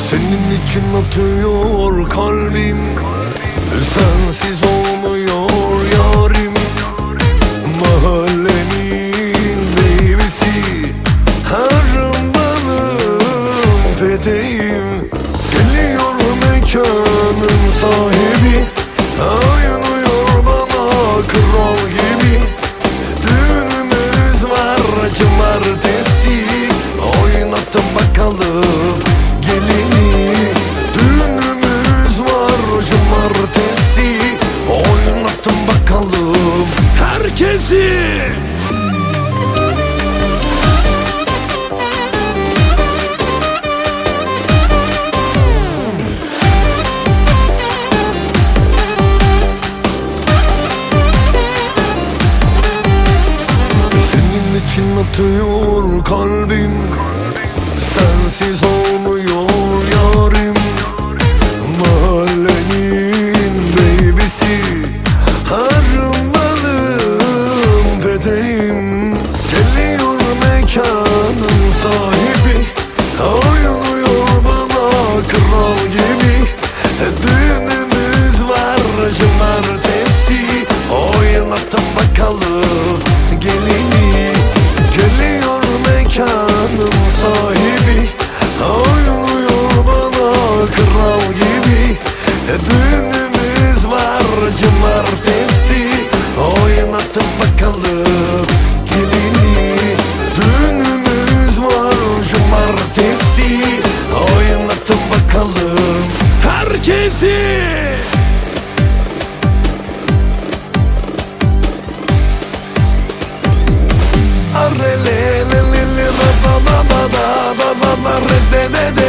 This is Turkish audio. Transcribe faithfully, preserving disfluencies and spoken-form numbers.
Senin için atıyor kalbim, sensiz olmuyor yarim. Mahallenin meyvesi, harmanım peteğim. Geliyor mekanın sahibi, oynuyor bana kral gibi. Düğünümüz var cumartesi, oynattım bakalım gelini. Düğünümüz var cumartesi, oynattım bakalım herkesi. Senin için atıyor kalbim, sensiz olmuyor yarim. Mahallenin beybesi, harmanım peteğim. Geliyor mekanın sahibi, oynuyor bana kral gibi. Düğünümüz var cumartesi, oynattım bakalım gelini. Geliyor mekanın sahibi, oynuyor bana kral gibi. Düğünümüz var cumartesi, oynattım bakalım gelini. Düğünümüz var cumartesi, oynattım bakalım herkesi. Arre le le le le ba ba ba ba ba ba ba ba re de de de.